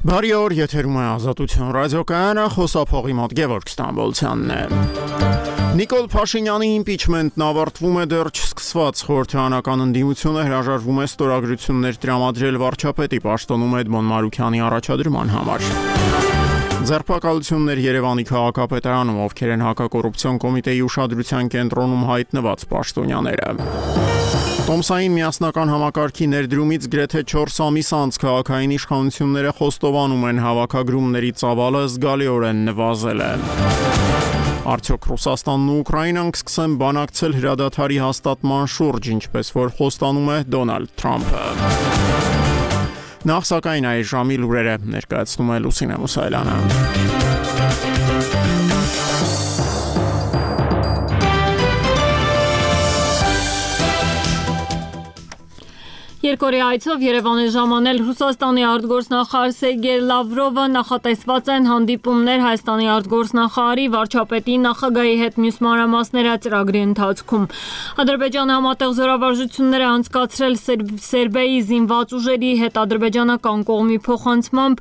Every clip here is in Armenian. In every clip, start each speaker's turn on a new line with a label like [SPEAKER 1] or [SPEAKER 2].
[SPEAKER 1] Բարի օր, եթերում է Ազատություն ռադիոկայանը, խոսափողի մոտ Գևորգ Ստամբոլցյանն է։ Նիկոլ Փաշինյանի իմպիչմենտն ավարտվում է դեռ չսկսված, խորհրդարանական ընդդիմությունը հրաժարվում է ստորագրություններ տրամադրել վարչապետի պաշտոնում Էդմոն Մարուքյանի առաջադրման համար։ Ձերբակալություններ Երևանի քաղաքապետարանում, ովքեր են հակակոռուպցիոն կոմիտեի ուշադրության կենտրոնում հայտնված պաշտոնյաները։ Տոմսային միասնական համակարգի ներդրումից գրեթե 4 ամիս անց քաղաքային իշխանությունները խոստովանում են հավաքագրումների ծավալը զգալիորեն նվազել է։ Արդյոք Ռուսաստանն ու Ուկրաինան կսկսեն բանակցել հրադադարի հաստատման շուրջ, ինչպես որ խոստանում է Դոնալդ Թրամփը։ Նախ սակայն այս ժամի լուրերը ներկայացնում է Լուսինե Մուսայելյանը։
[SPEAKER 2] Երկորի այցով Երևան է ժամանել Ռուսաստանի արտգործնախարար Սերգեյ Լավրովը, նախատեսված են հանդիպումներ Հայաստանի արտգործնախարարի, վարչապետի, նախագահի հետ մյուս մանրամասները ծրագրի ընթացքում։ Ադրբեջանը համատեղ զորավարժություններ է անցկացրել Սերբիայի զինված ուժերի հետ ադրբեջանական կողմի փոխանցմամբ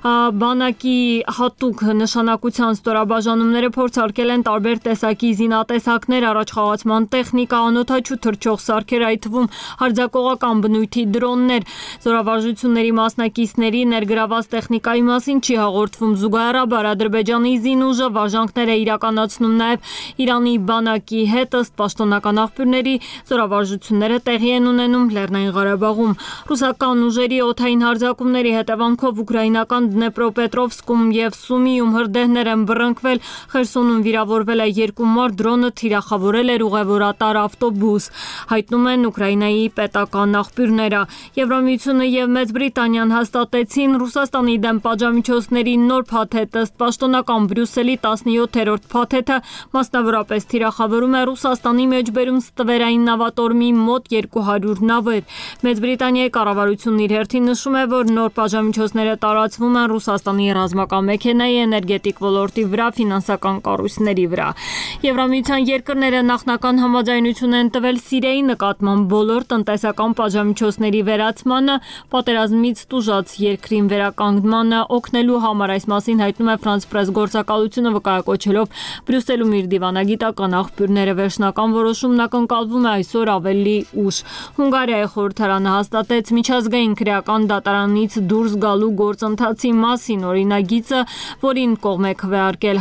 [SPEAKER 2] բանակի հատուկ նշանակության ստորաբաժանումները փորձարկել են տարբեր տեսակի զինատեսակներ, առաջխաղացման տեխնիկա, անօդաչու թռչող սարքեր, այդ թվում հարձակողական բնույթի դրոններ։ Զորավարժությունների մասնակիցների ներգրաված տեխնիկայի մասին չի հաղորդվում զուգահեռաբար Ադրբեջանի զինուժը վարժանքներ է իրականացնում նաև Իրանի բանակի հետ, ըստ պաշտոնական աղբյուրների զորավարժությունները տեղի են ունենում Լեռնային Ղարաբաղում։ Ռուսական ուժերի օդային հարձակումների հետևանքով ուկրաինական Դնեպրոպետրովսկում և Սումիում հրդեհներ են բռնկվել, Խերսոնում վիրավորվել է 2 մարդ, դրոնը թիրախավորել էր ուղևորատար ավտոբուս, հայտնում են Ուկրաինայի պետական աղբյուրները։ Եվրամիությունը և Մեծ Բրիտանիան հաստատեցին Ռուսաստանի դեմ պատժամիջոցների նոր փաթեթ, ըստ պաշտոնական Բրյուսելի 17-րդ փաթեթը մասնավորապես թիրախավորում է Ռուսաստանի մեջբերում ստվերային նավատորմի մոտ 200 նավեր։ Մեծ Բրիտանիայի կառավարությունն իր հերթին նշում է, որ նոր պատժամիջոցները տարածվում են Ռուսաստանի ռազմական մեքենայի, էներգետիկ ոլորտի վրա, ֆինանսական կառույցների վրա։ Եվրամիության երկրները նախնական համաձայնություն են տվել Սիրիայի նկատմամբ բոլոր տնտեսական պատժամիջոցների վերացմանը, պատերազմից տուժած երկրին վերականգնմանը օգնելու համար, այս մասին հայտնում է France Press գործակալությունը, վկայակոչելով Բրյուսելում իր դիվանագիտական աղբյուրները։ Վերջնական որոշումն ակնկալվում է այսօր ավելի ուշ։ Հունգարիայի խորհրդարանը հաստատեց միջազգային քրեական դատարանից դուրս գալու գործընթացի մասին օրինագիծը, որին կողմ է քվեարկել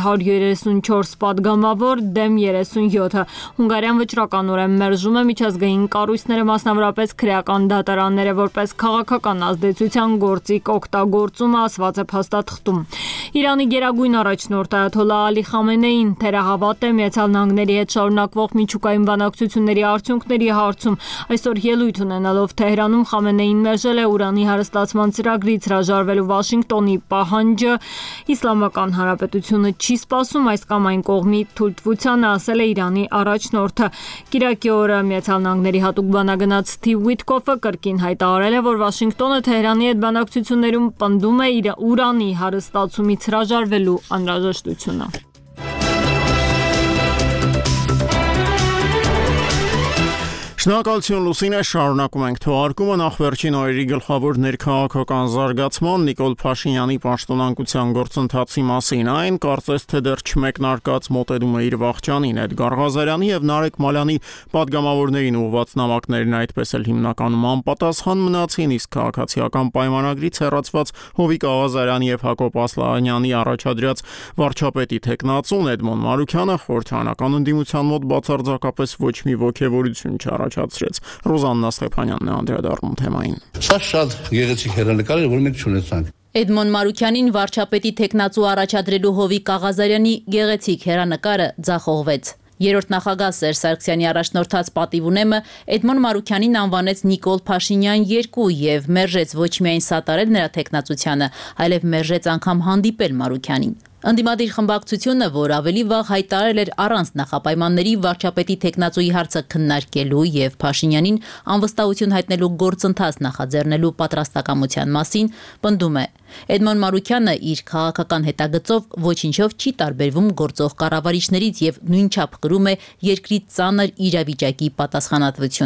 [SPEAKER 2] 134 պատգամավոր դեմ 37-ը։ Հունգարիան վճռականորեն մերժում է միջազգային կառույցները, մասնավորապես քրեական դատարանները, որպես քաղաքական ազդեցության գործիք օգտագործումը, ասված է փաստաթղթում։ Իրանի գերագույն առաջնորդ Այաթոլլահ Ալի Խամենեին թերահավատ է Միացյալ Նահանգների հետ շարունակվող միջուկային բանակցությունների արդյունքների հարցում։ Այսօր ելույթ ունենալով Թեհրանում Խամենեին մերժել է ուրանի հարստացման ծրագրից հրաժարվելու Վաշինգտոնի պահանջը։ Իսլամական Հանրապետությունը չի սպասում այս կամ այն կողմի թույլտվությանը, ասել է Իրանի առաջնորդը։ Կիրակի օրը Միացյալ Նահանգների հատուկ բանագնաց Սթիվ Ուիթկոֆը կրկին հայտարարել է, որ Վաշինգտոնը Թեհրանի հետ բանակցություններում պնդում է իր ուրանի հարստացումից հրաժարվելու անհրաժեշտությունը։
[SPEAKER 1] Շնորհակալություն Լուսինե, շարունակում ենք թողարկումը, նախ վերջին օրերի գլխավոր ներքաղաքական զարգացման Նիկոլ Փաշինյանի պաշտոնանկության գործընթացի մասին, այն կարծես թե դեռ չմեկնարկած մոտենում է իր վախճանին, Էդգար Ղազարյանի եւ Նարեկ Մալյանի պատգամավորներին ուղղված նամակներն այդպես էլ հիմնականում անպատասխան մնացին, իսկ քաղաքացիական պայմանագրից հեռացված Հովիկ Ղազարյանի եւ Հակոբ Ասլանյանի առաջադրած վարչապետի թեկնածուն Էդմոն Մարուքյանը խորհրդարանական ընդդիմության մոտ բացարձակապես ոչ մի ոգևորություն չառաջացրեց։ Ռոզաննա Ստեփանյանն է անդրադառնում թեմային։
[SPEAKER 3] Շատ գեղեցիկ հեռանկար էր, որ մենք չունեցանք։
[SPEAKER 4] Էդմոն Մարուքյանին վարչապետի թեկնածու առաջադրելու Հովիկ Ղազարյանի գեղեցիկ հեռանկարը ձախողվեց։ Երրորդ նախագահ Սերժ Սարգսյանի առաջնորդած պատիվունեմը Էդմոն Մարուքյանին անվանեց Նիկոլ Փաշինյան 2 եւ մերժեց ոչ միայն սատարել նրա թեկնածությանը, այլև մերժեց անգամ հանդիպել Մարուքյանին։ Ընդդիմադիր խմբակցությունը, որ ավելի վաղ հայտարարել էր առանց նախապայմանների վարչապետի թեկնածուի հարցը քննարկելու եւ Փաշինյանին անվստահություն հայտնելու գործընթաց նախաձեռնելու պատրաստակամության մասին, պնդում է. Էդմոն Մարուքյանը իր քաղաքական հետագծով ոչինչով չի տարբերվում գործող կառավարիչներից եւ նույնչափ կրում է երկրի ծանր իրավիճակի պատասխանատվությունը։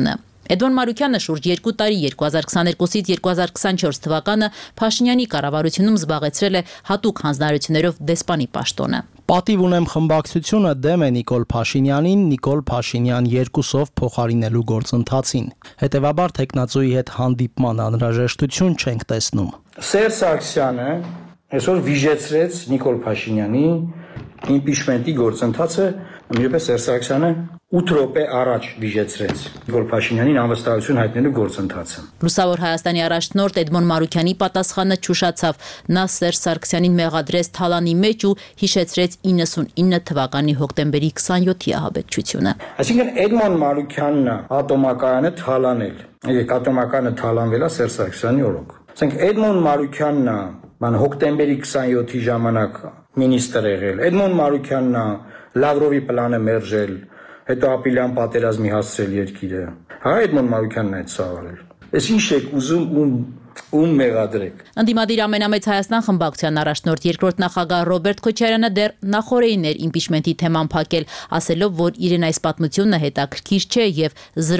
[SPEAKER 4] Էդմոն Մարուքյանը շուրջ 2 տարի 2022-ից 2024 թվականը Փաշինյանի կառավարությունում զբաղեցրել է հատուկ հանձնարարություններով դեսպանի պաշտոնը։
[SPEAKER 5] Պատիվ ունեմ խմբակցությունը դեմ է Նիկոլ Փաշինյանին Նիկոլ Փաշինյան 2-ով փոխարինելու գործընթացին։ Հետևաբար տեխնացուի հետ հանդիպման անհրաժեշտություն չենք տեսնում։
[SPEAKER 6] Սերժ Սարգսյանը այսօր վիժեցրեց Նիկոլ Փաշինյանի իմպիչմենտի գործընթացը, նույնպես Սերժ Սարգսյանը 8 րոպե առաջ վիժեցրեց Նիկոլ Փաշինյանին անվստահություն հայտնելու գործընթացը։
[SPEAKER 4] Լուսավոր Հայաստանի առաջնորդ Էդմոն Մարուքյանի պատասխանը չուշացավ։ Նա Սերժ Սարգսյանին մեղադրեց թալանի մեջ ու հիշեցրեց 99 թվականի հոկտեմբերի 27-ի ահաբեկչությունը։
[SPEAKER 6] Այսինքն Էդմոն Մարուքյանն ատոմակայանը թալանել։ Եկեք ատոմակայանը թալանվելա Սերժ Սարգսյանի օրոք։ Ասենք Էդմոն Մարուքյանն հոկտեմբերի 27-ի ժամանակ մինիստր եղել։ Էդմոն Մարուքյանն Լավրովի պլանը մերժել, հետո ապիլյան պատերազմի հասցրել երկիրը։ Հա Էդմոն Մարուքյանն այդ սավարել։ Էս ինչ եք ուզում ում մեղադրեք։
[SPEAKER 4] Ընդդիմադիր ամենամեծ Հայաստան խմբակցության առաջնորդ երկրորդ նախագահ Ռոբերտ Քոչարյանը դեռ նախորդին էր իմպիչմենտի թեման փակել, ասելով, որ իրեն այս պատմությունը հետաքրքիր չէ եւ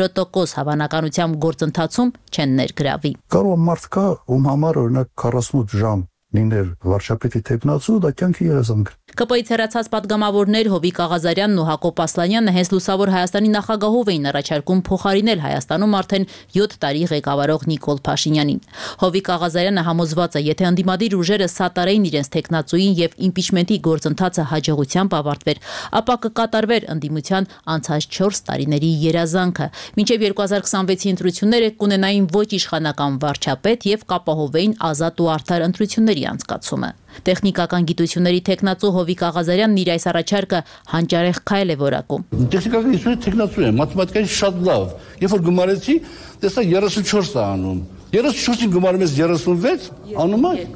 [SPEAKER 4] 0% հավանականությամբ գործընթացում չեն ներգրավի։
[SPEAKER 7] Կարող մարդ կա, ում համար օրինակ 48 ժամ լիներ վարչապետի տեխնացու, դա կյանքի երազանք։
[SPEAKER 4] ԿՊ-ից հեռացած պատգամավորներ Հովիկ Աղազարյանն ու Հակոբ Ասլանյանը հենց Լուսավոր Հայաստանի նախագահով էին առաջարկում փոխարինել Հայաստանում արդեն 7 տարի ղեկավարող Նիկոլ Փաշինյանին։ Հովիկ Աղազարյանը համոզված է, եթե ընդդիմադիր ուժերը սատարեին իրենց տեխնացուին եւ իմպիչմենտի գործընթացը հաջողությամբ ավարտվեր, ապա կկատարվեր ընդդիմության անցած 4 տարիների երազանքը։ Մինչև 2026-ի ընտրությունները կունենային ոչ իշխանական վարչապետ եւ կապահովեին ազատ ու արդար ընտրությունների անցկացումը։ Տեխնիկական գիտությունների տեխնացու Հովիկ Աղազարյանն իր այս առաջարկը հանճարեղ քայլ է որակում։
[SPEAKER 3] Տեխնիկական գիտությունների տեխնացու եմ, մաթեմատիկայի շատ լավ։ Երբ որ գումարեցի, տեսա 34 է անում։ 34-ին գումարում ես 36, անում է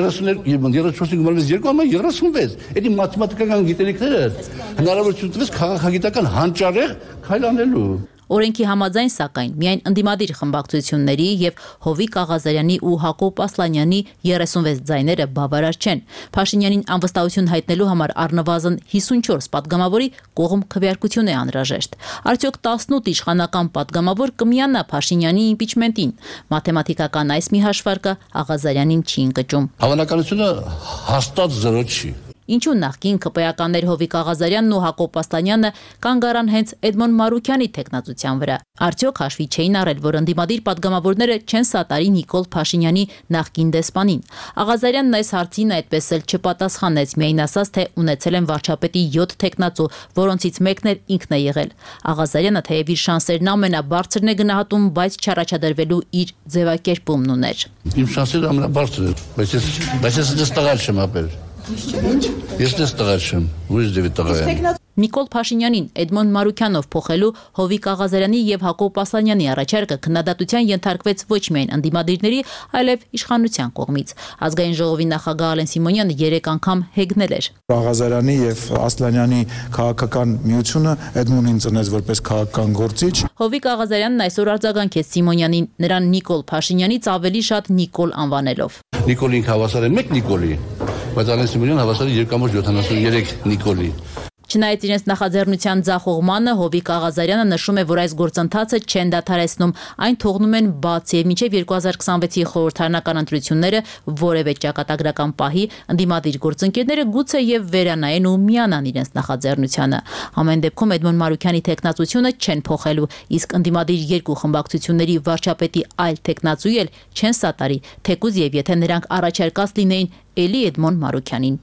[SPEAKER 3] 34-ին գումարում ես 2, անում է 36։ Էդի մաթեմատիկական գիտելիքները հնարավորություն տվեց քաղաքագիտական հանճարեղ քայլ անելու։
[SPEAKER 4] Օրենքի համաձայն, սակայն, միայն ընդդիմադիր խմբակցությունների եւ Հովիկ Աղազարյանի ու Հակոբ Ասլանյանի 36 ձայները բավարար չեն։ Փաշինյանին անվստահություն հայտնելու համար առնվազն 54 պատգամավորի կողմ քվեարկություն է անհրաժեշտ։ Արդյոք 18 իշխանական պատգամավոր կմիանա Փաշինյանի իմպիչմենտին։ Մաթեմատիկական այս մի հաշվարկը Աղազարյանին չի ընկճում։
[SPEAKER 3] Հավանականությունը հաստատ 0 չի։
[SPEAKER 4] Ինչու նախկին ԿՊ-ականներ Հովիկ Աղազարյանն ու Հակոբ Ասլանյանը կանգ առան հենց Էդմոն Մարուքյանի տեխնացության վրա։ Արդյոք հաշվի չէին առել, որ ընդդիմադիր պատգամավորները չեն սատարի Նիկոլ Փաշինյանի նախկին դեսպանին։ Աղազարյանն այս հարցին այդպես էլ չպատասխանեց, միայն ասաց, թե ունեցել են վարչապետի 7 տեխնացու, որոնցից մեկն էլ ինքն է եղել։ Աղազարյանը թեև իր շանսերն ամենաբարձրն է գնահատում, բայց չառաջադրվելու իր ձևակերպումն ուներ։
[SPEAKER 3] Իմ շանսերը ամենաբարձրն է, բայց ես դες տղար չեմ ապել։ Ես դες տղար չեմ, ուրիշ դեպի տղա եմ։
[SPEAKER 4] Նիկոլ Փաշինյանին Էդմոն Մարուքյանով փոխելու Հովիկ Աղազարյանի եւ Հակոբ Ասլանյանի առաջարկը քննադատության ենթարկվեց ոչ միայն ընդդիմադիրների, այլև իշխանության կողմից։ Ազգային ժողովի նախագահ Ալեն Սիմոնյանը 3 անգամ հեգնել էր։
[SPEAKER 7] Աղազարյանի եւ Ասլանյանի քաղաքական միությունը Էդմոնին ծնեց որպես քաղաքական գործիչ։
[SPEAKER 4] Հովիկ Աղազարյանն այսօր արձագանքեց Սիմոնյանին, նրան Նիկոլ Փաշինյանից ավելի շատ Նիկոլ անվանելով։
[SPEAKER 3] Նիկոլին հավասար է 1 Նիկոլի, բայց Ալեն Սիմոնյանը հավասար է 2.73 Նիկոլի։
[SPEAKER 4] Չնայած իրենց նախաձեռնության ձախողմանը Հովիկ Աղազարյանը նշում է, որ այս գործընթացը չեն դադարեցնում, այն թողնում են բաց եւ մինչեւ 2026-ի խորհրդարանական ընտրությունները որևէ ճակատագրական պահի ընդդիմադիր գործընկերները գուցե եւ վերանայեն ու միանան իրենց նախաձեռնությանը։ Ամեն դեպքում Էդմոն Մարուքյանի տեխնացությունը չեն փոխելու, իսկ ընդդիմադիր երկու խմբակցությունների վարչապետի այլ տեխնացուի էլ չեն սատարի, թեկուզ եւ եթե նրանք առաջարկած լինեին էլի Էդմոն Մարուքյանին։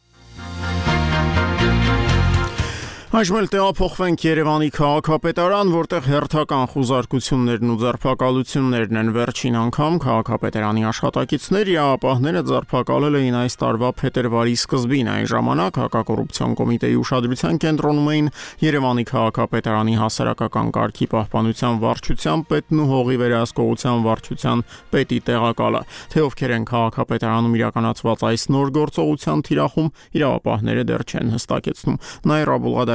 [SPEAKER 1] Այժմ էլ տեղափոխվենք Երևանի քաղաքապետարան, որտեղ հերթական խուզարկություններն ու ձերբակալություններն են վերջին անգամ քաղաքապետարանի աշխատակիցներ իրավապահները ձերբակալել էին այս տարվա փետրվարի սկզբին։ Այն ժամանակ հակակոռուպցիոն կոմիտեի ուշադրության կենտրոնում էին Երևանի քաղաքապետարանի հասարակական կարգի պահպանության վարչության պետն ու հողի վերահսկողության վարչության պետի տեղակալը։ Թե ովքեր են քաղաքապետարանում իրականացված այս նոր գործողության թիրախում իրավապահները դեռ չեն հստակեցնում։ Նաիրա Բուլղադարյանը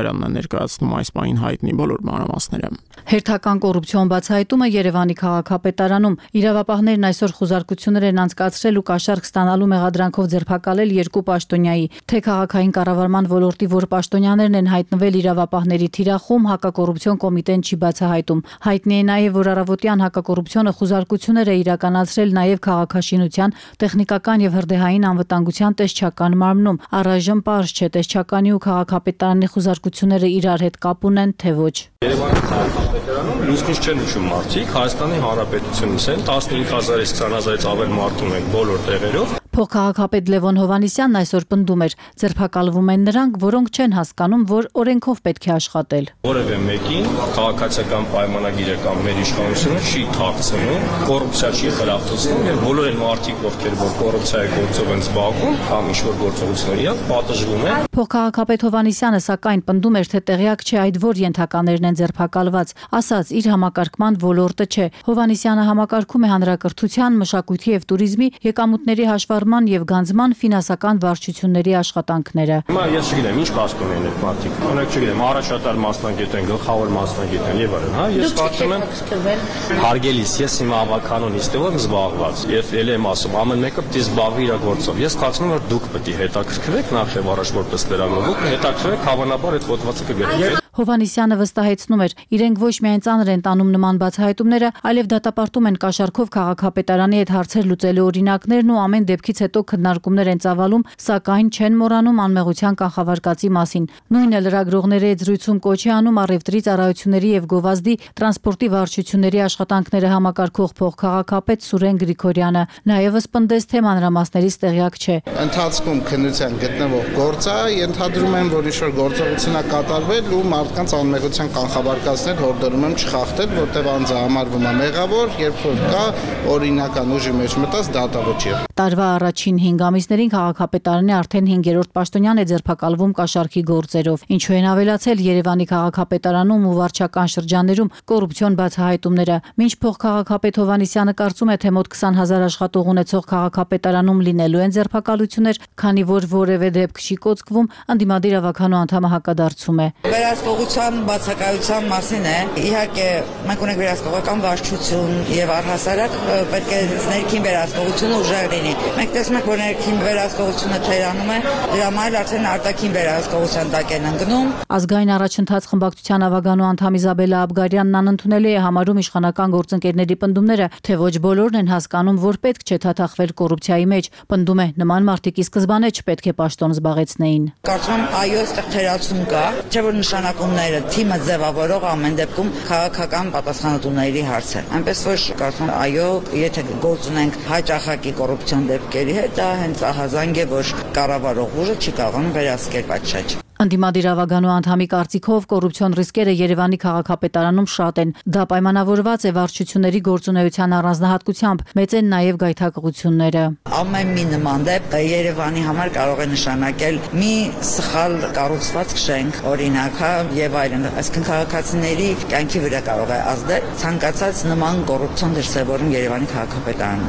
[SPEAKER 1] Ղազարյանն է ներկայացնում այս պահին հայտնի բոլոր մանրամասները։
[SPEAKER 4] Հերթական կոռուպցիոն բացահայտումը Երևանի քաղաքապետարանում իրավապահներն այսօր խուզարկություններ են անցկացրել ու կաշառք ստանալու մեղադրանքով ձերբակալել 2 պաշտոնյայի, թե քաղաքային կառավարման ոլորտի որ պաշտոնյաներն են հայտնվել իրավապահների թիրախում, հակակոռուպցիոն կոմիտեն չի բացահայտում։ Հայտնի է նաև, որ առավոտյան հակակոռուպցիոնը խուզարկություններ է իրականացրել նաև քաղաքաշինության, տեխնիկական եւ հրդեհային անվտանգության տեսչական մարմնում։ Առայժմ պարզ չէ տեսչականի ու քաղաքապետարանի խուզարկությունները իրար հետ կապ ունեն, թե ոչ։
[SPEAKER 8] Երևանի քաղաքապետարանում լուսնից չեն ուշում մարդիկ, Հայաստանի Հանրապետությունից են 15000-ից 20000-ից ավել մարդ ունենք բոլոր տեղերով։
[SPEAKER 4] Փոխքաղաքապետ Լևոն Հովհաննիսյանն այսօր պնդում էր, ձերբակալվում են նրանք, որոնք չեն հասկանում, որ օրենքով պետք է աշխատել։
[SPEAKER 8] Որևէ մեկին քաղաքացիական պայմանագիրը կամ մեր իշխանությունը չի թաքցնում, կոռուպցիա չի խրախուսում եւ բոլոր այն մարդիկ, ովքեր որ կոռուպցիայի գործով են զբաղվում կամ ինչ-որ գործողությունների հետ պատժվում են։
[SPEAKER 4] Փոխքաղաքապետ Հովհաննիսյանը սակայն պնդում էր, թե տեղյակ չէ այդ որ ենթականերն են ձերբակալված, ասաց իր համակարգման ոլորտը չէ։ Հովհաննիսյանը համակարգում է հանրակրթության, մշակույթի եւ туриզմի եկամուտների հաշվառման եւ գանձման ֆինանսական վարչությունների աշխատանքները։
[SPEAKER 8] Հիմա ես չգիտեմ ինչ կասկում են այդ մարդիկ։ Օրինակ չգիտեմ, առաջատար մասնագետ են, գլխավոր մասնագետ են եւ այլն, հա, ես կարծում եմ հարգելիս, ես հիմա ավականոն իստով եմ զբաղված եւ ել եմ ասում, ամեն մեկը պետք է զբաղվի իր գործով։ Ես կարծում եմ, որ դուք պետք է հետաքրքրվեք նախ եւ առաջ որպես լրագրող, հետաքրքրվեք հավանաբար այդ հոդվածը կգրկվի։
[SPEAKER 4] Հովհաննիսյանը վստահեցնում էր, իրենք ոչ միայն ծանր են տանում նման բացահայտումները, այլև դատապարտում են կաշառքով քաղաքապետարանի հետ հարցեր լուծելու օրինակներն ու ամեն դեպքից հետո քննարկումներ են ծավալում, սակայն չեն մոռանում անմեղության կանխավարկածի մասին։ Նույնը լրագրողների հետ զրույցում կոչ է անում առևտրի, ծառայությունների եւ գովազդի, տրանսպորտի վարչությունների աշխատանքները համակարգող փոխքաղաքապետ Սուրեն Գրիգորյանը, նաեւս պնդեց թե մանրամասներից տեղյակ չէ։
[SPEAKER 9] Ընթացքում քննության գտնվող գործը ենթադրում եմ, որ ինչ-որ գործողություն է կատարվել ու մարդկանց անմեղության կանխավարկածներ հորդորում եմ չխախտել, որտեղ անձը համարվում է մեղավոր, երբ որ կա օրինական ուժի մեջ մտած դատավճիռ։
[SPEAKER 4] Տարվա առաջին 5 ամիսներին քաղաքապետարանի արդեն 5-րդ պաշտոնյան է ձերբակալվում կաշառքի գործերով, ինչու են ավելացել Երևանի քաղաքապետարանում ու վարչական շրջաններում կոռուպցիոն բացահայտումները։ Մինչ փոխքաղաքապետ Հովհաննիսյանը կարծում է, թե մոտ 20000 աշխատող ունեցող քաղաքապետարանում լինելու են ձերբակալություններ, քանի որ որևէ դեպք չի կոծկվում, ընդդիմադիր ավականու անդամը հակադարձում է։
[SPEAKER 10] Վերահսկողության բացակայության մասին է։ Իհարկե, մենք ունենք վերահսկողական վարչություն եւ առհասարակ պետք է ներքին վերահսկողությունը ուժեղ լինի։ Մենք տեսնում ենք, որ ներքին վերահսկողությունը թերանում է, դրա համար արդեն արտաքին վերահսկողության տակ են ընկնում։
[SPEAKER 4] Ազգային առաջընթաց խմբակցության ավագանու անդամ Իզաբելա Աբգարյանն անընդունելի է համարում իշխանական գործընկերների պնդումները, թե ոչ բոլորն են հասկանում, որ պետք չէ թաթախվել կոռուպցիայի մեջ։ Պնդում է, նման մարդիկ ի սկզբանե չպետք է պաշտոն զբաղեցնեին։
[SPEAKER 10] Կարծում եմ, այո, այստեղ թերացում կա, չէ՞ որ նշանակումները թիմը ձևավորող ամեն դեպքում քաղաքական պատասխանատուների հարց է։ Այնպես որ կարծում եմ, այո, եթե գործ ունենք հաճախակի կոռուպցիոն դեպքերի հետ, դա հենց ահազանգ է, որ կառավարող ուժը չի կարողանում վերահսկել պատշաճ։
[SPEAKER 4] Անդիմադիր ավագանու անդամի կարծիքով կոռուպցիոն ռիսկերը Երևանի քաղաքապետարանում շատ են։ Դա պայմանավորված է վարչությունների գործունեության առանձնահատկությամբ, մեծ են նաև գայթակղությունները։
[SPEAKER 10] Ամեն մի նման դեպք Երևանի համար կարող է նշանակել մի սխալ կառուցվածք շենք, օրինակ, եւ այլն, այսինքն քաղաքացիների կյանքի վրա կարող է ազդել ցանկացած նման կոռուպցիոն դրսևորում Երևանի քաղաքապետարանում։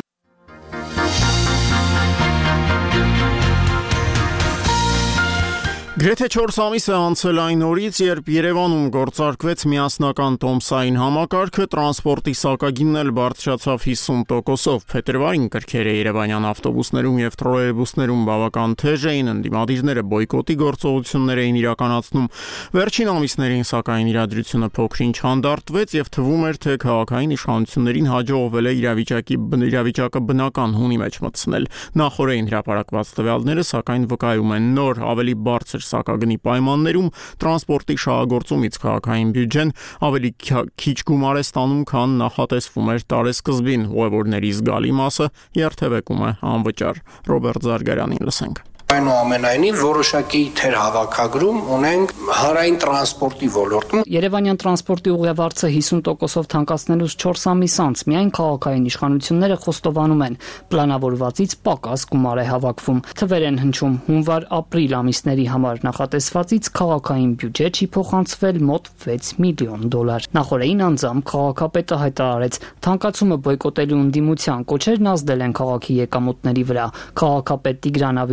[SPEAKER 1] Գրեթե 4 ամիս է անցել այն օրից, երբ Երևանում գործարկվեց միասնական տոմսային համակարգը, տրանսպորտի սակագինն էլ բարձրացավ 50%-ով։ Փետրվարին կրքերը երևանյան ավտոբուսներում եւ տրոլեյբուսներում բավական թեժ էին, ընդդիմադիրները բոյկոտի գործողություններ էին իրականացնում։ Վերջին ամիսներին սակայն իրադրությունը փոքրինչ հանդարտվեց եւ թվում էր, թե քաղաքային իշխանություններին հաջողվել է իրավիճակը բնական հունի մեջ մտցնել։ Նախորդին հրապարակված տվյալները սակայն վկայում են նոր ավելի բարձր սակագնի պայմաններում տրանսպորտի շահագործումից քաղաքային բյուջեն ավելի քիչ գումար է ստանում, քան նախատեսվում էր տարեսկզբին, ուղևորների զգալի մասը երթևեկում է անվճար։ Ռոբերտ Զարգարյանին լսենք։
[SPEAKER 11] Այնուամենայնիվ որոշակի թերհավաքագրում ունենք հանրային տրանսպորտի ոլորտում։
[SPEAKER 12] Երևանյան տրանսպորտի ուղևորцы 50%-ով թանկացնելուց 4 ամիս անց միայն քաղաքային իշխանությունները խոստովանում են, պլանավորվածից պակաս գումար է հավաքվում։ Թվեր են հնչում հունվար-ապրիլ ամիսների համար նախատեսվածից քաղաքային բյուջե չի փոխանցվել մոտ $6 միլիոն։ Նախորդին անձամբ քաղաքապետը հայտարարեց, թանկացումը բոյկոտելու ընդդիմության կոչերն ազդել են քաղաքի եկամուտների վրա։ Քաղաքապետ Տիգրան Ավինյանի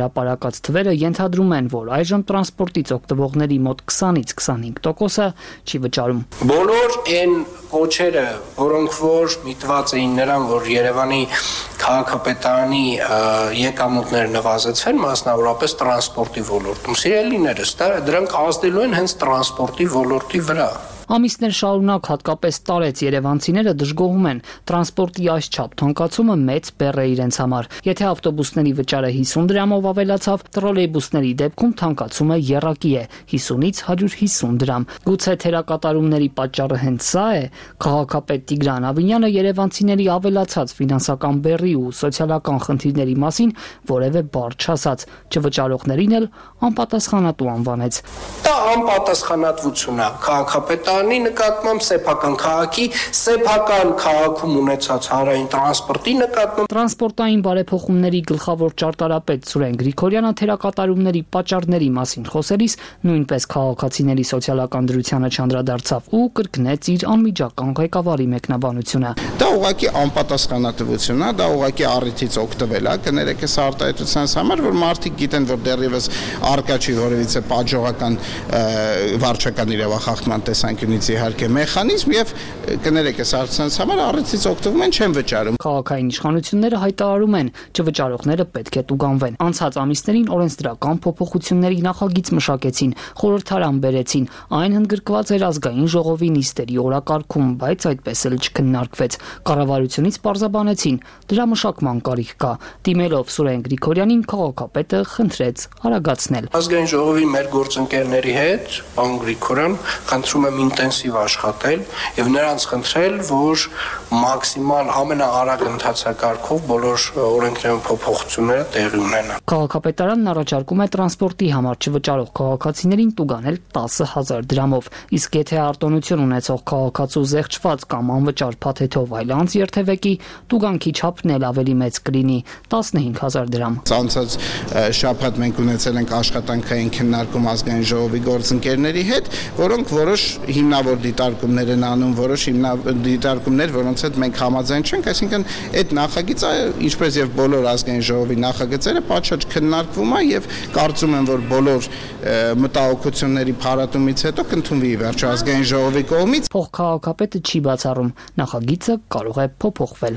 [SPEAKER 12] հրապարակած թվերը ենթադրում են, որ այժմ տրանսպորտից օգտվողների մոտ 20-ից 25%-ը չի վճարում։
[SPEAKER 11] Բոլոր այն կոչերը, որոնք որ միտված էին նրան, որ Երևանի քաղաքապետարանի եկամուտները նվազեցվեն, մասնավորապես տրանսպորտի ոլորտում։ Սիրելիներս, դրանք ազդելու են հենց տրանսպորտի ոլորտի վրա։
[SPEAKER 12] Ամիսներ շարունակ հատկապես տարեց երևանցիները դժգոհում են տրանսպորտի այսչափ թանկացումը մեծ բեռ է իրենց համար։ Եթե ավտոբուսների վճարը 50 դրամով ավելացավ, տրոլեյբուսների դեպքում թանկացումը եռակի է 50-ից 150 դրամ։ Գուցե թերակատարումների պատճառը հենց սա է։ Քաղաքապետ Տիգրան Ավինյանը երևանցիների ավելացած ֆինանսական բեռի ու սոցիալական խնդիրների մասին որևէ բառ չասաց, չվճարողներին էլ անպատասխանատու անվանեց։
[SPEAKER 11] Դա անպատասխանատվություն է քաղաքապետարանի նկատմամբ, սեփական քաղաքի, սեփական քաղաքում ունեցած հանրային տրանսպորտի նկատմամբ։
[SPEAKER 12] Տրանսպորտային բարեփոխումների գլխավոր ճարտարապետ Սուրեն Գրիգորյանը թերակատարումների պատճառների մասին խոսելիս նույնպես քաղաքացիների սոցիալական դրությանը չանդրադարձավ ու կրկնեց իր անմիջական ղեկավարի մեկնաբանությունը։
[SPEAKER 9] Դա ուղղակի անպատասխանատվություն է, դա ուղղակի առիթից օգտվել է, կներեք այս արտահայտությունից համար, որ մարդիկ գիտեն, որ դեռևս արկա չի որևիցե պատժողական վարչական իրավախախտման տեսանկյունից իհարկե մեխանիզմ եւ կներեք այս արտահայտությունից համար առիթից օգտվում են, չեն վճարում։
[SPEAKER 12] Քաղաքային իշխանությունները հայտարարում են, չվճարողները պետք է տուգանվեն։ Անցած ամիսներին օրենսդրական փոփոխությունների նախագիծ մշակեցին, խորհրդարան բերեցին, այն ընդգրկված էր ազգային ժողովի նիստերի օրակարգում, բայց այդպես էլ չքննարկվեց։ Կառավարությունից պարզաբանեցին, դրա մշակման կարիք կա։ Դիմելով Սուրեն Գրիգորյանին քաղաքապետը խնդրեց արագացնել։
[SPEAKER 11] Ազգային ժողովի մեր գործընկերների հետ, պարոն Գրիգորյան, խնդրում եմ ինտենսիվ աշխատել եւ նրանց խնդրել, որ մաքսիմալ ամենաարագ ընթացակարգով բոլոր օրենքներում փոփոխությունները տեղի ունենան։
[SPEAKER 12] Քաղաքապետարանն առաջարկում է տրանսպորտի համար չվճարող քաղաքացիներին տուգանել 10,000 դրամով, իսկ եթե արտոնություն ունեցող քաղաքացու զեղչված կամ անվճար փաթեթով այլ անձ երթևեկի, տուգանքի չափն էլ ավելի մեծ կլինի 15,000 դրամ։
[SPEAKER 9] Անցած շաբաթ մենք ունեցել ենք աշխատանքային քննարկում ազգային ժողովի գործընկերների հետ, որոնք որոշ հիմնավոր դիտարկումներ են անում, որոշ դիտարկումներ, որոնց հետ մենք համաձայն չենք, այսինքն այդ նախագիծը, ինչպես եւ բոլոր ազգային ժողովի նախագծերը, պատշաճ քննարկվում է եւ կարծում եմ, որ բոլոր մտահոգությունների փարատումից հետո կընդունվի վերջո ազգային ժողովի կողմից։
[SPEAKER 12] Փոխքաղաքապետը չի բացառում, նախագիծը կարող է փոփոխվել։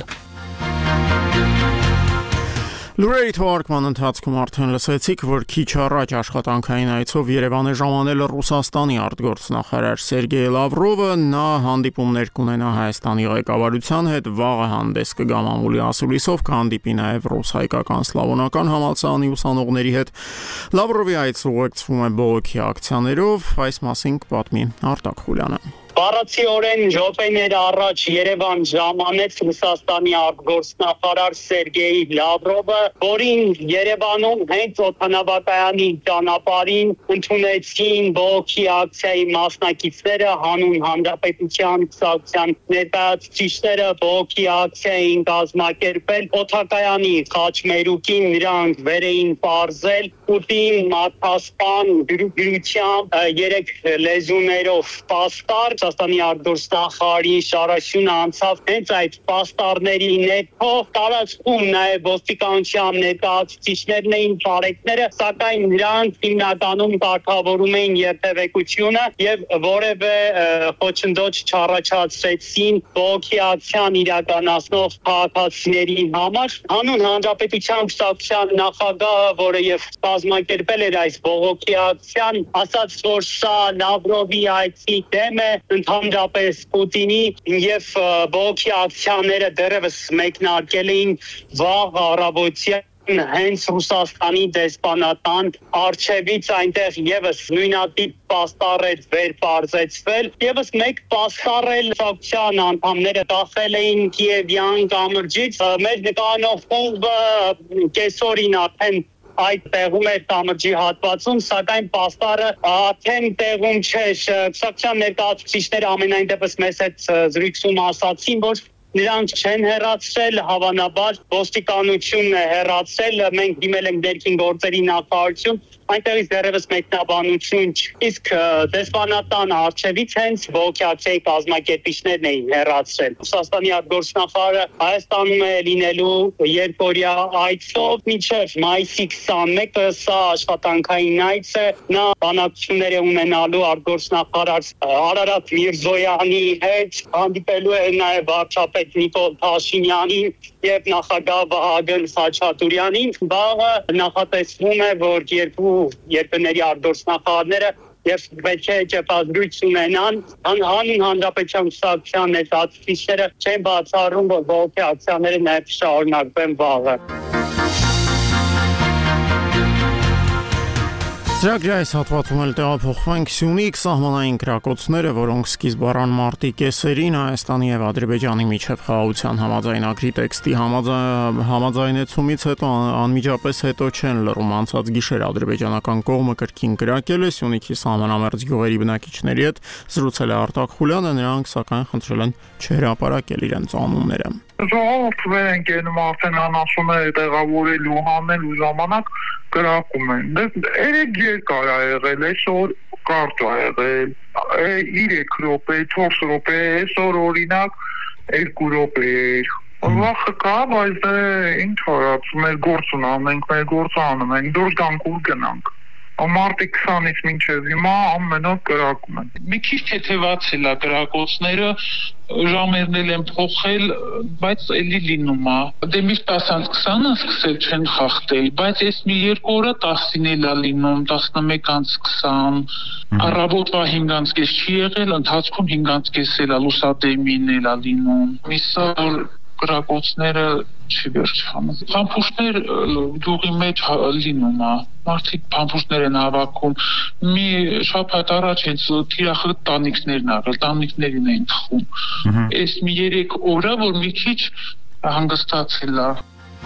[SPEAKER 1] Լուրերի թողարկման ընթացքում արդեն լսեցիք, որ քիչ առաջ աշխատանքային այցով Երևան է ժամանել Ռուսաստանի արտգործնախարար Սերգեյ Լավրովը, նա հանդիպումներ կունենա Հայաստանի ղեկավարության հետ, վաղը հանդես կգա մամուլի ասուլիսով, կհանդիպի նաև ռուս-հայկական սլավոնական համալսարանի ուսանողների հետ։ Լավրովի այցը ուղեկցվում է բողոքի ակցիաներով, այս մասին կպատմի Արտակ Խուլյանը։
[SPEAKER 13] Բառացիորեն րոպեներ առաջ Երևան ժամանեց Ռուսաստանի արտգործնախարար Սերգեյ Լավրովը, որին Երևանում հենց օդանավակայանի ճանապարհին ընդունեցին բողոքի ակցիայի մասնակիցները, հանուն հանրապետության կուսակցության ներկայացուցիչները բողոքի ակցիային կազմակերպել օդակայանի խաչմերուկին, նրանք վեր էին պարզել Պուտին, մատասպան, գրությամբ 3 լեզուներով պաստառ, Ռուսաստանի արտգործնախարարի շարաշյունը անցավ հենց այդ պաստառների ներքո, տարածքում նաև ոստիկանության ներկայացուցիչներն էին, բարեկները, սակայն նրանք հիմնականում կարգավորում էին երթևեկությունը եւ որևէ խոչընդոտ չառաջացրեցին բողոքի ակցիան իրականացնող քաղաքացիների համար։ Հանուն հանրապետության կուսակցության նախագահը, որը եւ կազմակերպել էր այս բողոքի ակցիան, ասաց, որ սա Լավրովի այցի դեմ է, ընդհանրապես Պուտինի եւ բողոքի ակցիաները դեռևս մեկնարկել էին վաղ առավոտյան հենց Ռուսաստանի դեսպանատան արչեվից, այնտեղ եւս նույնատիպ պաստառ էր վեր պարզեցվել, եւս մեկ պաստառ էլ կուսակցության անդամները տախել էին Կիևյան կամրջից, մեր նկարանող խումբը կեսօրին արդեն այդ տեղում էր կամրջի հատվածում, սակայն պաստառը արդեն տեղում չէր։ Կուսակցության ներկայացուցիչները ամենայն դեպս մեզ հետ զրույցում ասացին, որ նրանք չեն հեռացրել, հավանաբար ոստիկանությունն է հեռացրել, մենք դիմել ենք ներքին գործերի նախարարություն, այնտեղից դեռևս մեկնաբանություն իսկ դեսպանատան արչևից հենց բողոքյացիայի կազմակերպիչներն էին հեռացրել։ Ռուսաստանի արտգործնախարարը Հայաստանում է լինելու երկօրյա այցով մինչև մայիսի 21-ը սա աշխատանքային այց է, նա բանակցություններ է ունենալու արտգործնախարար Արարատ Միրզոյանի հետ, հանդիպելու է նաև վարչապետ Նիկոլ Փաշինյանին եւ նախագահ Վահագն Խաչատուրյանին։ Վաղը նախատեսվում է, որ երկու երկրների արտգործնախարարները եւ պետք է ճեպազրույց ունենան, հանուն հանրապետության կուսակցության ներկայացուցիչները չեն բացառում, որ բողոքի ակցիաները նաեւ շարունակվեն վաղը։
[SPEAKER 1] Ծրագրի այս հատվածում էլ տեղափոխվենք Սյունիք, սահմանային կրակոցները, որոնք սկիզբ առան մարտի կեսերին Հայաստանի եւ Ադրբեջանի միջև խաղաղության համաձայնագրի տեքստի համաձայնեցումից հետո անմիջապես հետո չեն լռում։ Անցած գիշեր ադրբեջանական կողմը կրկին կրակել է Սյունիքի սահմանամերձ գյուղերի բնակիչների հետ, զրուցել է Արտակ Խուլյանը, նրանք սակայն խնդրել են չհրապարակել իրենց անունները։
[SPEAKER 14] Ժողովուրդներ են կենում արդեն անասունները տեղավորելու հանելու ժամանակ կրակում են։ Երեք երկար ա եղել, այսօր կարճ ա եղել, 3 րոպե, 4 րոպե, այսօր օրինակ 2 րոպե էր։ Վախը կա, բայց ինչ արած, մեր գործն անենք, մեր գործը անում ենք, դուրս գանք ուր գնանք։ Մարտի 20-ից մինչև հիմա ամենօր կրակում են։ Մի քիչ թեթևացել է կրակոցները, ժամերն են փոխել, բայց էլի լինում է։ Դե միշտ 10-20-ը սկսել չեն խախտել, բայց այս մի երկու օրը 10-ին էլ է լինում, 11-20, առավոտվա 5-ից չի եղել, ընթացքում 5-ից էլ է լուսադեմին էլ է լինում։ Միսա կրակոցները չի վերջանում։ Փամփուշտներ գյուղի մեջ լինում է։ Մարդիկ փամփուշտներ են հավաքում։ Մի շաբաթ առաջ հենց թիրախը տանիքներն աղել, տանիքներին էին թխում։ Այս մի 3 օրը, որ մի քիչ հանգստացել է։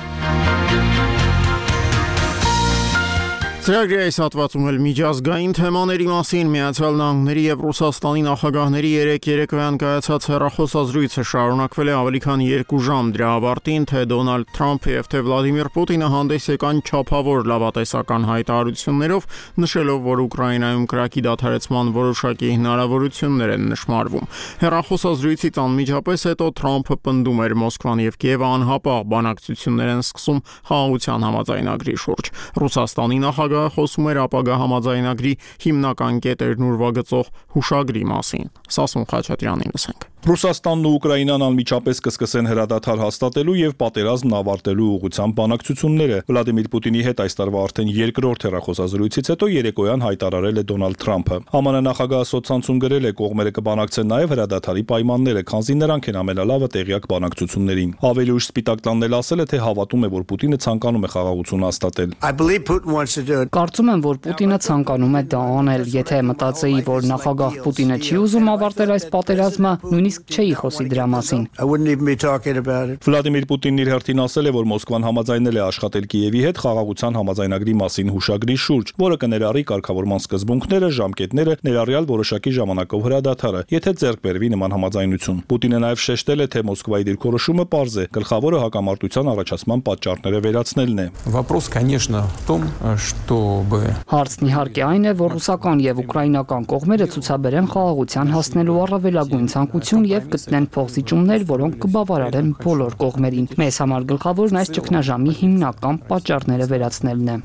[SPEAKER 1] Ծրագրի այս հատվածում էլ միջազգային թեմաների մասին Միացյալ Նահանգների եւ Ռուսաստանի նախագահների երեկոյան կայացած հեռախոսազրույցը շարունակվել է ավելի քան 2 ժամ։ Դրա ավարտին թե Դոնալդ Թրամփը եւ թե Վլադիմիր Պուտինը հանդես եկան չափավոր լավատեսական հայտարարություններով, նշելով, որ Ուկրաինայում կրակի դադարեցման որոշակի հնարավորություններ են նշմարվում։ Հեռախոսազրույցից անմիջապես հետո Թրամփը պնդում էր Մոսկվան եւ Կիևը անհապաղ բանակցություններ են սկսում խաղաղության համաձայնագրի շուրջ։ Ռուսաստանի նախագահը խոսում էր ապագա համաձայնագրի հիմնական կետերն ուրվագծող հուշագրի մասին։ Սասուն Խաչատրյանին լսենք։
[SPEAKER 15] Ռուսաստանն ու Ուկրաինան անմիջապես կսկսեն հրադադար հաստատելու եւ պատերազմն ավարտելու ուղղությամբ բանակցությունները։ Վլադիմիր Պուտինի հետ այս տարվա արդեն երկրորդ հեռախոսազրույցից հետո երեկոյան հայտարարել է Դոնալդ Թրամփը։ ԱՄՆ նախագահը սոցցանցում գրել է, կողմերը կբանակցեն նաեւ հրադադարի պայմանները, քանզի նրանք են ամենալավը տեղյակ բանակցություններին։ Ավելի ուշ Սպիտակ տանն էլ ասել է, թե հավատում է, որ Պուտինը ցանկանում է խաղաղություն հաստատել։
[SPEAKER 12] Կարծում եմ, որ Պուտինը ցանկանում է դա անել։ Եթե մտածեի, որ նախագահ Պուտինը չի ուզում ավարտել այս պատերազմը, նույնիսկ չէի խոսի դրա մասին։
[SPEAKER 15] Վլադիմիր Պուտինն իր հերթին ասել է, որ Մոսկվան համաձայնել է աշխատել Կիևի հետ խաղաղության համաձայնագրի մասին հուշագրի շուրջ, որը կներառի կարգավորման սկզբունքները, ժամկետները, ներառյալ որոշակի ժամանակով հրադադարը, եթե ձեռք բերվի նման համաձայնություն։ Պուտինը նաև շեշտել է, թե Մոսկվայի դիրքորոշումը պարզ է, գլխավորը հակամարտության առաջացման պատճառները վերացնելն է։
[SPEAKER 12] Հարցն իհարկե այն է, որ ռուսական եւ ուկրաինական կողմերը ցուցաբերեն խաղաղության հասնելու առավելագույն ցանկություն եւ գտնեն փոխզիջումներ, որոնք կբավարարեն բոլոր կողմերին։ Մեզ համար գլխավորն այս ճգնաժամի հիմնական պատճառները վերացնելն է։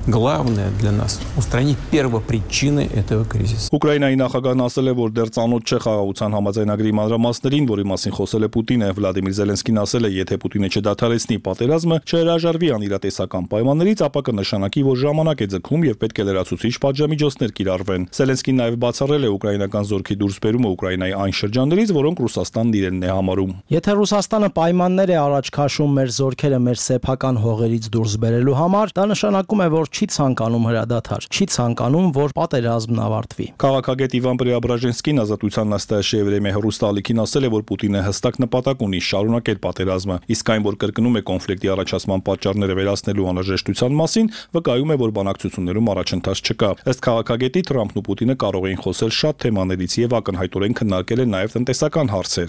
[SPEAKER 15] Ուկրաինայի նախագահն ասել է, որ դեռ ծանոթ չէ խաղաղության համաձայնագրի մանրամասներին, որի մասին խոսել է Պուտինը։ Վլադիմիր Զելենսկին ասել է, եթե Պուտինը չդադարեցնի պատերազմը, չհրաժարվի անիրատեսական պայմաններից, ապա կնշանակի, որ ժամանակ է ձգում եւ պետք է լրացուցիչ պատժամիջոցներ կիրառվեն։ Զելենսկին նաև բացառել է ուկրաինական զորքի դուրսբերումը Ուկրաինայի այն շրջաններից, որոնք Ռուսաստանն իրենն է համարում։
[SPEAKER 5] Եթե Ռուսաստանը պայմաններ է առաջ քաշում մեր զորքերը մեր սեփական հողերից դուրս բերելու համար, դա նշանակում է, որ չի ցանկանում հրադադար, չի ցանկանում, որ պատերազմն ավարտվի։
[SPEAKER 15] Քաղաքագետ Իվան Պրիաբրաժենսկին Ազատության նստաշի եվրեմի հեռուստաալիքին ասել է, որ Պուտինը հստակ նպատակ ունի շարունակել պատերազմը, իսկ այն, որ կրկնում է կոնֆլիկտի առաջացման պատճառները վերացնելու անհրաժեշտության մասին, վկայում է, որ բանակցությունները փոխհատուցումներում առաջընթաց չկա։ Ըստ քաղաքագետի Թրամփն ու Պուտինը կարող էին խոսել շատ թեմաներից եւ ակնհայտորեն քննարկել են նաեւ տնտեսական հարցեր։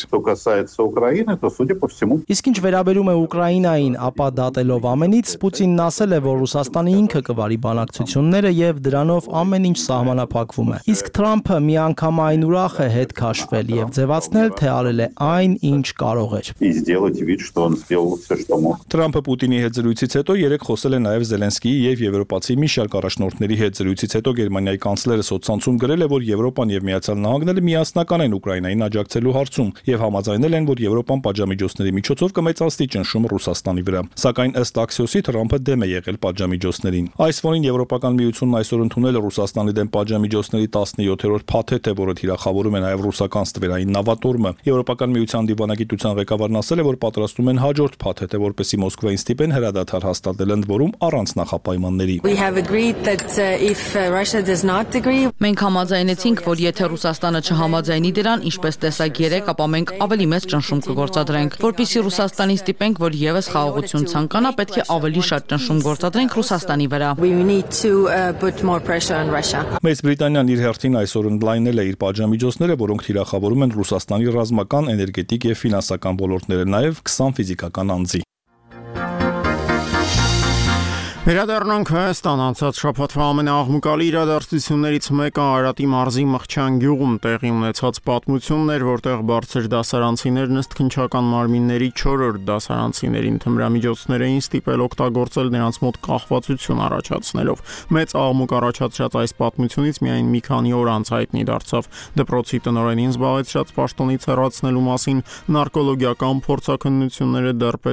[SPEAKER 5] Իսկ ինչ վերաբերում է Ուկրաինային, ապա դատելով ամենից, Պուտինն ասել է, որ Ռուսաստանը ինքը կվարի բանակցությունները եւ դրանով ամեն ինչ սահմանափակվում է։ Իսկ Թրամփը միանգամայն ուրախ է հետ քաշվել եւ ձևացնել, թե արել է այն, ինչ կարող էր։
[SPEAKER 15] Թրամփը Պուտինի հետ զրույցից հետո երեք խոսել է նաեւ Զելենսկիի եւ եվրոպացի մի շարք առաջնորդների հետ զրույցից հետո Գերմանիայի կանցլերը սոցցանցում գրել է, որ Եվրոպան եւ Միացյալ Նահանգները միասնական են Ուկրաինային աջակցելու հարցում եւ համաձայնել են, որ Եվրոպան պատժամիջոցների միջոցով կմեծացնի ճնշումը Ռուսաստանի վրա։ Սակայն ըստ Axios-ի Թրամփը դեմ է եղել պատժամիջոցներին։ Այս ֆոնին Եվրոպական միությունն այսօր ընդունել է Ռուսաստանի դեմ պատժամիջոցների 17-րդ փաթեթը, որը թիրախավորում է նաեւ ռուսական ստվերային նավատորմը։ Եվրոպական միության դիվանագիտության ղեկավարն ասել է, որ պատրաստում են հաջորդ փաթեթը, որպեսզի Մոսկվային ստիպեն հրադադար հաստատել, ընդ որում առանց նախապայմանների։
[SPEAKER 16] Մենք համաձայնեցինք, որ եթե Ռուսաստանը չհամաձայնի դրան, ինչպես տեսակ 3, ապա մենք ավելի մեծ ճնշում կգործադրենք։ Որպեսզի Ռուսաստանին ստիպենք, որ եւս խաղաղություն ցանկանա, պետք է ավելի շատ ճնշում գործադրենք Ռուսաստանի վրա։
[SPEAKER 15] Մեծ Բրիտանիան իր հերթին այսօր ընդլայնել է իր պատժամիջոցները, որոնք թիրախավորում են Ռուսաստանի ռազմական, էներգետիկ եւ ֆինանսական ոլորտները, նաեւ 20 ֆիզիկական անձի։
[SPEAKER 1] Վերադառնանք Հայաստան, անցած շաբաթվա ամենաաղմուկալի իրադարձություններից մեկը Արարատի մարզի Մղչյան գյուղում տեղի ունեցած պատմությունն էր, որտեղ բարձր դասարանցիներն ըստ քննչական մարմինների 4-րդ դասարանցիներին թմրամիջոցներ էին ստիպել օգտագործել նրանց մոտ կախվածություն առաջացնելով։ Մեծ աղմուկ առաջացած այս պատմությունից միայն մի քանի օր անց հայտնի դարձավ դպրոցի տնօրենին զբաղեցրած պաշտոնից հեռացնելու մասին նարկոլոգիական փորձաքննությունների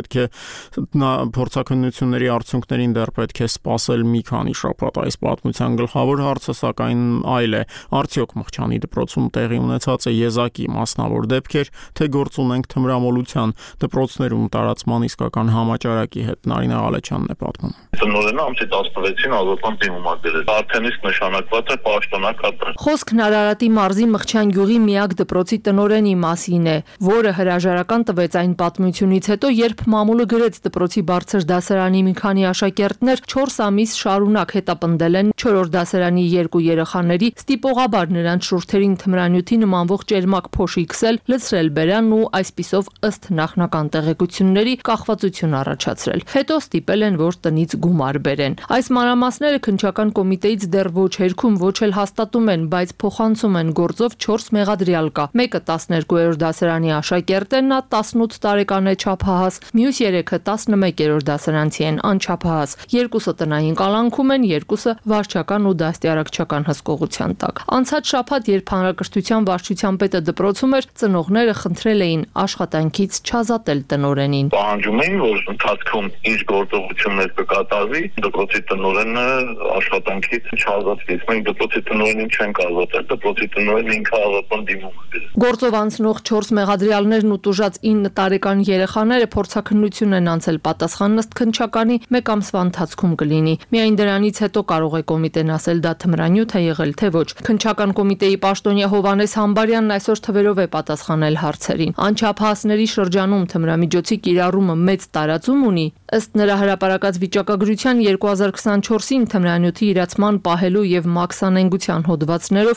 [SPEAKER 1] արդյունքներին դեռ պետք է սպասել մի քանի շաբաթ։ Այս պատմության գլխավոր հարցը սակայն այլ է. արդյոք Մղչյանի դպրոցում տեղի ունեցած է եզակի մասնավոր դեպքեր, թե գործ ունենք թմրամոլության դպրոցներում տարածման իսկական համաճարակի հետ։ Նարինե Ղալեչյանն է պատմում։
[SPEAKER 17] Տնօրենը ամսի 16-ին ազատման դիմում է դրել։ Արդեն իսկ նշանակված է պաշտոնակատար։
[SPEAKER 2] Խոսքն Արարատի մարզի Մղչյան գյուղի միակ դպրոցի տնօրենի մասին է, որը հրաժարական տվեց այն պատմությունից հետո, երբ մամուլը գրեց դպրոցի բարձր դասարանի մի քանի աշակերտներ 4 ամիս շարունակ հետապնդել են 4-րդ դասարանի 2 երեխաների, ստիպողաբար նրանց շուրթերին թմրանյութի նմանվող ճերմակ փոշի քսել, լցրել բերանն ու այսպիսով ըստ նախնական տեղեկությունների կախվածություն առաջացրել։ Հետո ստիպել են, որ տնից գումար բերեն։ Այս մանրամասները քննչական կոմիտեից դեռ ոչ հերքում, ոչ էլ հաստատում են, բայց փոխանցում են գործով 4 մեղադրյալ կա։ Մեկը 12-րդ դասարանի աշակերտ է, նա 18 տարեկան է չափահաս, մյուս 3-ը 11-րդ դասարանցի են անչափահաս։ Երկուսը տնային կալանքում են, երկուսը վարչական ու դաստիարակչական հսկողության տակ։ Անցած շաբաթ, երբ հանրակրթության վարչության պետը դպրոցում էր, ծնողները խնդրել էին աշխատանքից չազատել տնօրենին։
[SPEAKER 17] Պահանջում էին, որ ընթացքում ինչ գործողություններ կկատարվի, դպրոցի տնօրենը աշխատանքից չազատվի։ Մենք դպրոցի տնօրենին չենք ազատել, դպրոցի տնօրենը ինքը ազատման դիմում է։
[SPEAKER 2] Գործով անցնող 4 մեղադրյալներն ու տուժած 9 տարեկան երեխաները փորձաքննություն են անցել, պատասխանն ըստ քննչականի 1 ամսվա ընթացքում կլինի։ Միայն դրանից հետո կարող է կոմիտեն ասել դա թմրանյութ է եղել թե ոչ։ Քննչական կոմիտեի պաշտոնյա Հովհաննես Համբարյանն այսօր թվերով է պատասխանել հարցերին։ Անչափահասների շրջանում թմրամիջոցի կիրառումը մեծ տարածում ունի։ Ըստ նրա հրապարակած վիճակագրության 2024-ին թմրանյութի իրացման պահելու եւ մաքսանենգության հոդվածներով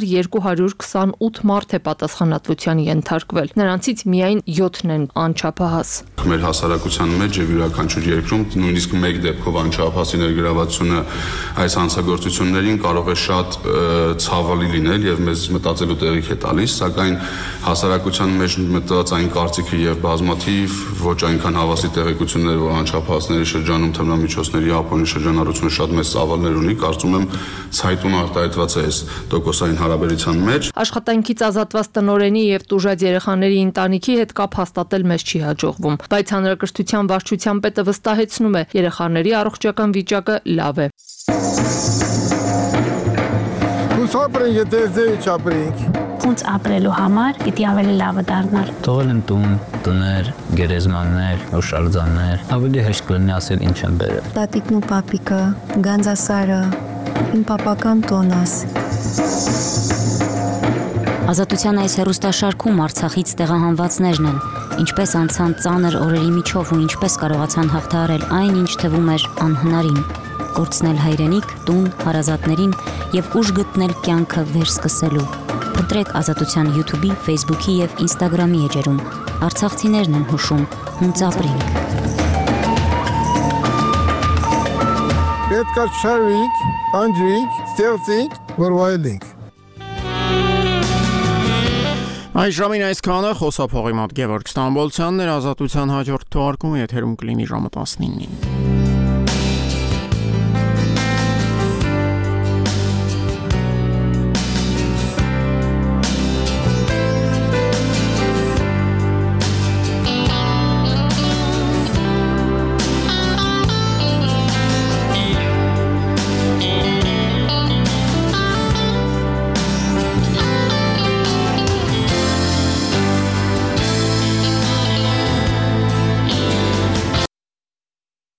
[SPEAKER 2] 1228 մարդ է պատասխանատվության ենթարկվել։ Նրանցից միայն 7-ն են անչափահաս։
[SPEAKER 18] Մեր հասարակության մեջ եւ յուրաքանչյուր երկրում նույնիսկ մեկ դեպքով անչափահասի ներգրավվածությունը այս հանցագործություններին կարող է շատ ցավալի լինել եւ մեզ մտածելու տեղիք է տալիս, սակայն հասարակության մեջ մտած այն կարծիքը եւ բազմաթիվ ոչ այնքան հավասի տեղեկություններ, որ անչափահասների շրջանում թմրամիջոցների ապօրինի շրջանառությունը շատ մեծ ծավալներ ունի, կարծում եմ ցայտուն արտահայտված է այս տոկոսային հարաբերության մեջ։
[SPEAKER 2] Աշխատանքից ազատված տնօրենի եւ տուժած երեխաների ընտանիքի հետ կապ հաստատել մեզ չի հաջողվում, բայց հանրակրթության վարչության պետը վստահեցնում է, երեխաների առողջական վիճակը լավ է։
[SPEAKER 19] Ոնց ապրելու համար պիտի ավելի լավը դառնալ։
[SPEAKER 20] Թողել են տուն, տներ, գերեզմաններ, հուշարձաններ, ավելի հեշտ կլինի ասել ինչ են բերել։
[SPEAKER 19] Տատիկն ու պապիկը, Գանձասարը, իմ պապական տոնս։
[SPEAKER 21] Ազատության այս հեռուստաշարքում Արցախից տեղահանվածներն են, ինչպես անցան ծանր օրերի միջով ու ինչպես կարողացան հաղթահարել այն, ինչ թվում էր անհնարին։ կորցնել հայրենիք, տուն, հարազատներին եւ ուժ գտնել կյանքը վերսկսելու։ Փնտրեք Ազատության YouTube-ի, Facebook-ի եւ Instagram-ի էջերում։ Արցախցիներն են հուշում, հունց ապրենք։
[SPEAKER 6] Պետք է շարվենք, անջրենք, ստեղծենք, որ վայելենք։
[SPEAKER 1] Այս ժամին այսքանը խոսափողի մոտ Գևորգ Ստամբոլցյանն էր, Ազատության հաջորդ թողարկումը եթերում կլինի ժամը 19-ին։